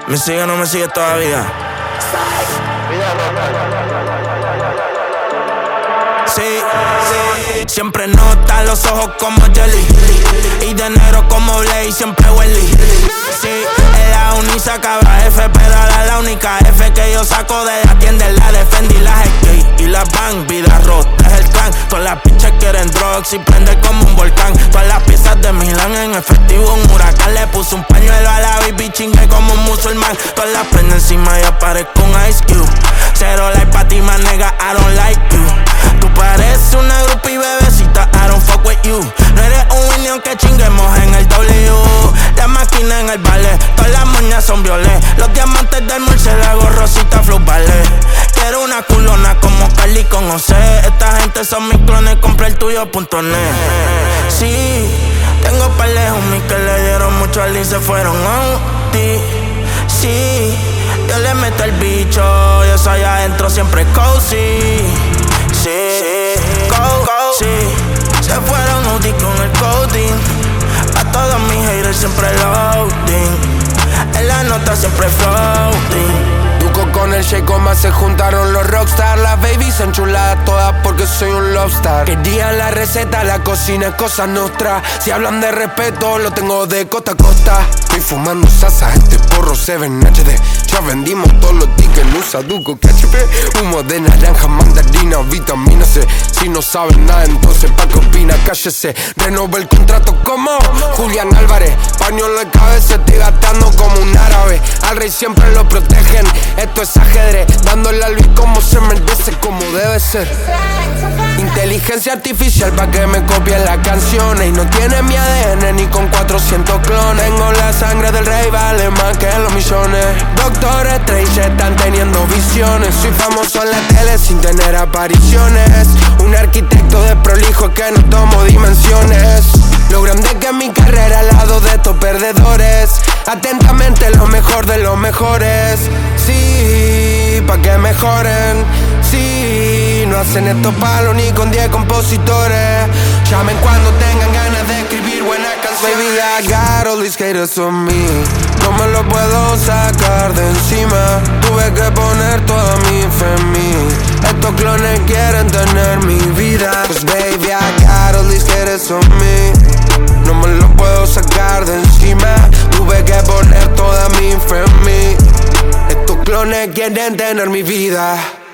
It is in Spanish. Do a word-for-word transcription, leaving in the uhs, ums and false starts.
¿Me sigue o no me sigue todavía? Sí, sí. Siempre nota los ojos como Jelly y de negro como Blade, siempre Welly. Sí, en la uni sacaba F, pero ahora la única F que yo saco de la tienda es la de Fendi, las skate y las Bang. Vida rota es el clan, todas las pichas quieren drugs y prende como un volcán. Todas las piezas de Milán en efectivo, un huracán. Le puse un pañuelo a la baby, chingue como un musulmán. Todas las prendo encima y aparezco un Ice Cube. Cero like pa' ti, más nega, I don't like you. Tú pareces una groupie bebecita, I don't fuck with you. No eres un Winnie aunque chinguemos en el W. La máquina en el ballet, todas las moñas son violet. Los diamantes del murciélago, rosita, flow ballet. Quiero una culona como Carly con José. Esta gente son mis clones, compré el tuyo punto net. Sí, tengo par de homies que le dieron mucho al y se fueron a ti. Sí, yo le meto el bicho, yo soy adentro siempre cozy. Sí, go, go, sí. Se fueron Audi con el coding. A todos mis haters siempre loading. En la nota siempre floating. Duco con el Sheiko más se juntaron los rockstar. Las babies enchuladas todas porque soy un lobstar. Querían la receta, la cocina es cosa nuestra. Si hablan de respeto, lo tengo de costa a costa. Estoy fumando sasa, este porro siete H D. Ya vendimos todos los tickets, usa Duco que H P. Humo de naranja, mandarina, vitamina C. Si no saben nada, entonces pa' qué opina, cállese. Renové el contrato como Julián Álvarez. Paño en la cabeza, estoy gastando como un árabe. Al rey siempre lo protegen, esto es ajedrez. Dándole a Luis como se merece, como debe ser. Inteligencia artificial pa' que me copien las canciones. Y no tiene mi A D N ni con cuatrocientos clones. Tengo la sangre del rey, vale más que los millones. Doctor Strange están teniendo visiones. Soy famoso en la tele sin tener apariciones. Un arquitecto de prolijo que no tomo dimensiones. Lo grande que es mi carrera al lado de estos perdedores. Atentamente lo mejor de los mejores. Sí, pa' que mejoren. Sí, no hacen estos palos ni con diez compositores. Llamen cuando tengan ganas de escribir buenas canciones. Baby, I got all these haters on me. No me lo puedo sacar de encima. Tuve que poner toda mi fe en mí. Estos clones quieren tener mi vida. Pues baby, I got all these haters on me. No me lo puedo sacar de encima. Tuve que poner toda mi fe en mí. Estos clones quieren tener mi vida.